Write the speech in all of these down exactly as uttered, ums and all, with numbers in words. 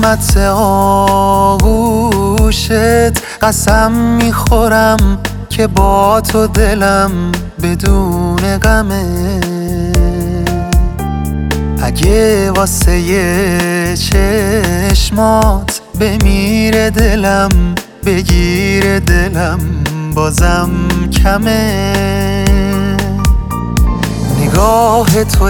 زحمت آغوشت قسم میخورم که با تو دلم بدون غمه. اگه واسه یه چشمات بمیره دلم، بگیره دلم بازم کمه. نگاه تو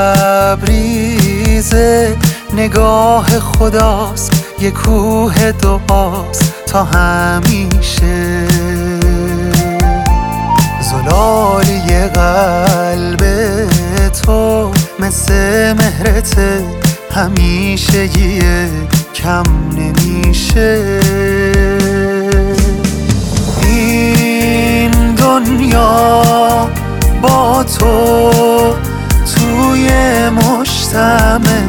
لبریزه، نگاه خداست، یه کوه دعاست تا همیشه. زلالی قلب تو مثل مهرته، همیشگیه کم نمیشه. این دنیا با تو توی مجتمع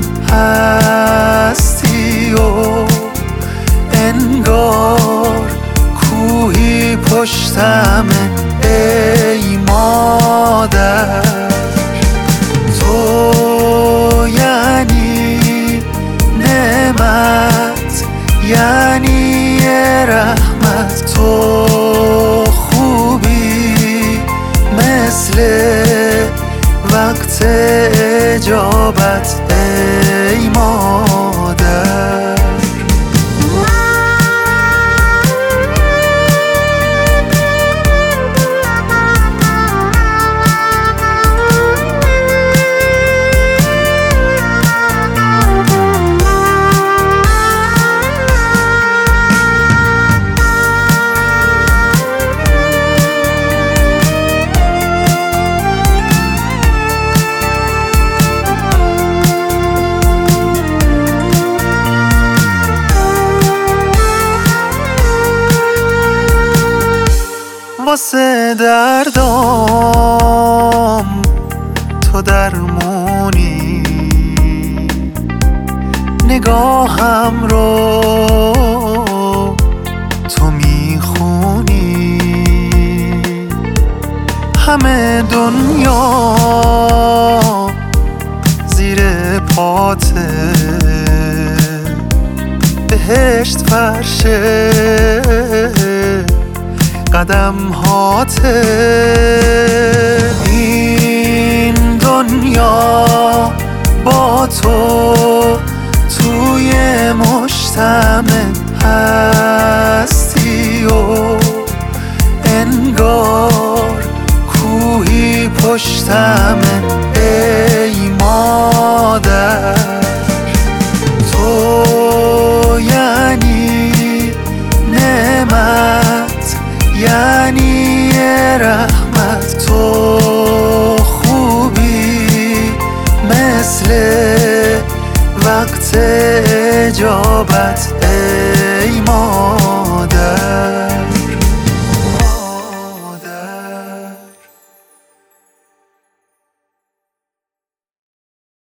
هستی و انگار کوهی پشتمه. ای مادر تو یعنی نعمت، یعنی رحمت. تو خوبی مثل وقت اجابت. ای مادر واسه دردام تو درمونی، نگاهم رو تو میخونی. همه دنیا زیر پاته، بهشت فرشه قدم هاته. این دنیا با تو توی مجتمع هستی و انگار کوهی پشتمه. ای مادر تو یعنی نعمت، یعنی رحمت. تو خوبی مثل وقت اجابت. ای ما